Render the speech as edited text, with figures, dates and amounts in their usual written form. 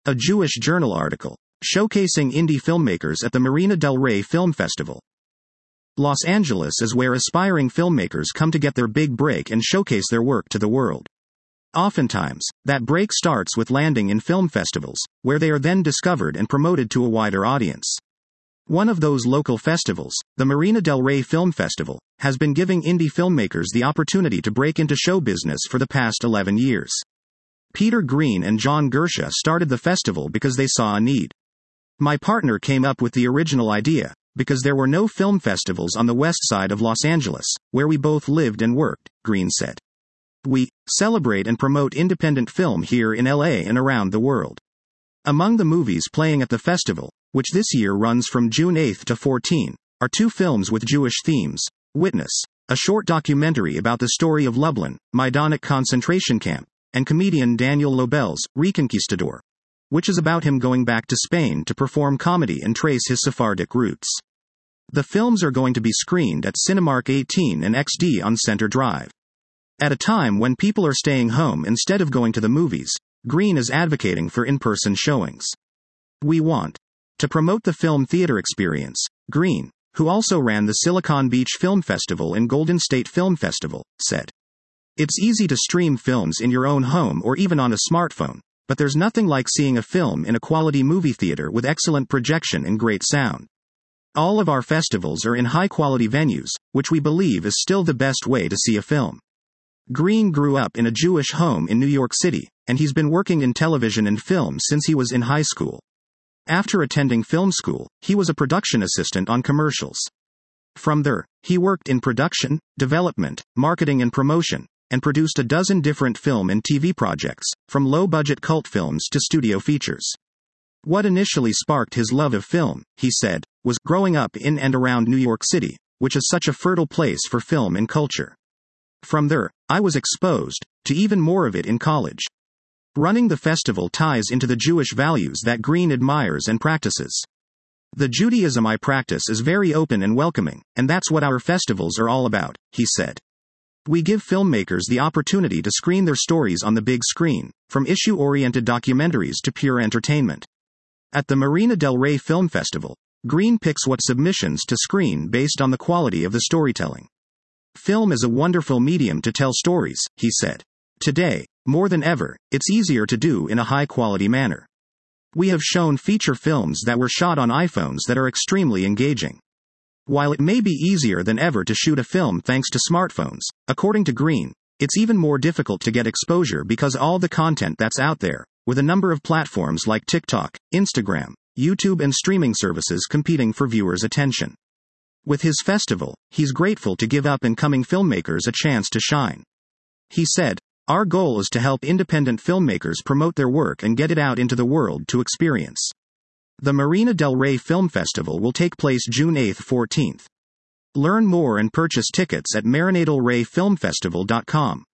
A Jewish journal article. Showcasing indie filmmakers at the Marina del Rey Film Festival. Los Angeles is where aspiring filmmakers come to get their big break and showcase their work to the world. Oftentimes, that break starts with landing in film festivals, where they are then discovered and promoted to a wider audience. One of those local festivals, the Marina del Rey Film Festival, has been giving indie filmmakers the opportunity to break into show business for the past 11 years. Peter Green and John Gersha started the festival because they saw a need. My partner came up with the original idea, because there were no film festivals on the west side of Los Angeles, where we both lived and worked, Green said. We celebrate and promote independent film here in LA and around the world. Among the movies playing at the festival, which this year runs from June 8 to 14, are two films with Jewish themes: Witness, a short documentary about the story of Lublin, Majdanek concentration camp, and comedian Daniel Lobel's Reconquistador, which is about him going back to Spain to perform comedy and trace his Sephardic roots. The films are going to be screened at Cinemark 18 and XD on Center Drive. At a time when people are staying home instead of going to the movies, Green is advocating for in-person showings. We want to promote the film theater experience, Green, who also ran the Silicon Beach Film Festival and Golden State Film Festival, said. It's easy to stream films in your own home or even on a smartphone, but there's nothing like seeing a film in a quality movie theater with excellent projection and great sound. All of our festivals are in high-quality venues, which we believe is still the best way to see a film. Green grew up in a Jewish home in New York City, and he's been working in television and film since he was in high school. After attending film school, he was a production assistant on commercials. From there, he worked in production, development, marketing and promotion, and produced a dozen different film and TV projects, from low-budget cult films to studio features. What initially sparked his love of film, he said, was growing up in and around New York City, which is such a fertile place for film and culture. From there, I was exposed to even more of it in college. Running the festival ties into the Jewish values that Green admires and practices. The Judaism I practice is very open and welcoming, and that's what our festivals are all about, he said. We give filmmakers the opportunity to screen their stories on the big screen, from issue-oriented documentaries to pure entertainment. At the Marina del Rey Film Festival, Green picks what submissions to screen based on the quality of the storytelling. Film is a wonderful medium to tell stories, he said. Today, more than ever, it's easier to do in a high-quality manner. We have shown feature films that were shot on iPhones that are extremely engaging. While it may be easier than ever to shoot a film thanks to smartphones, according to Green, it's even more difficult to get exposure because all the content that's out there, with a number of platforms like TikTok, Instagram, YouTube and streaming services competing for viewers' attention. With his festival, he's grateful to give up-and-coming filmmakers a chance to shine. He said, "Our goal is to help independent filmmakers promote their work and get it out into the world to experience." The Marina del Rey Film Festival will take place June 8-14. Learn more and purchase tickets at marinadelreyfilmfestival.com.